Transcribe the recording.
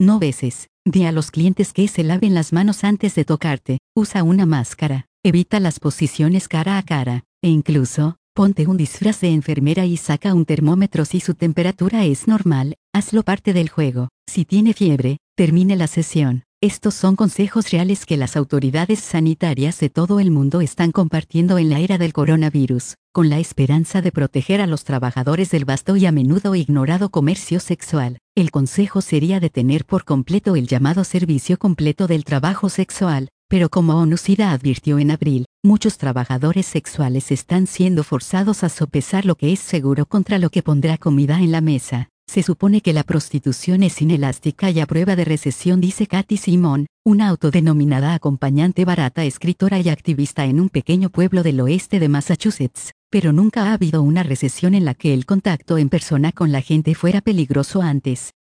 No beses. Di a los clientes que se laven las manos antes de tocarte. Usa una máscara. Evita las posiciones cara a cara. E incluso, ponte un disfraz de enfermera y saca un termómetro si su temperatura es normal. Hazlo parte del juego. Si tiene fiebre, termine la sesión. Estos son consejos reales que las autoridades sanitarias de todo el mundo están compartiendo en la era del coronavirus, con la esperanza de proteger a los trabajadores del vasto y a menudo ignorado comercio sexual. El consejo sería detener por completo el llamado servicio completo del trabajo sexual, pero como ONU-SIDA advirtió en abril, muchos trabajadores sexuales están siendo forzados a sopesar lo que es seguro contra lo que pondrá comida en la mesa. Se supone que la prostitución es inelástica y a prueba de recesión, dice Katy Simon, una autodenominada acompañante barata, escritora y activista en un pequeño pueblo del oeste de Massachusetts. Pero nunca ha habido una recesión en la que el contacto en persona con la gente fuera peligroso antes.